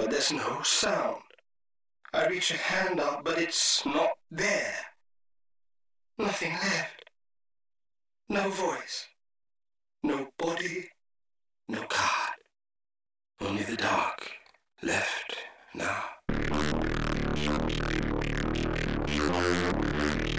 but there's no sound. I reach a hand out, but it's not there. Nothing left. No voice. No body. No card. Only the dark left now.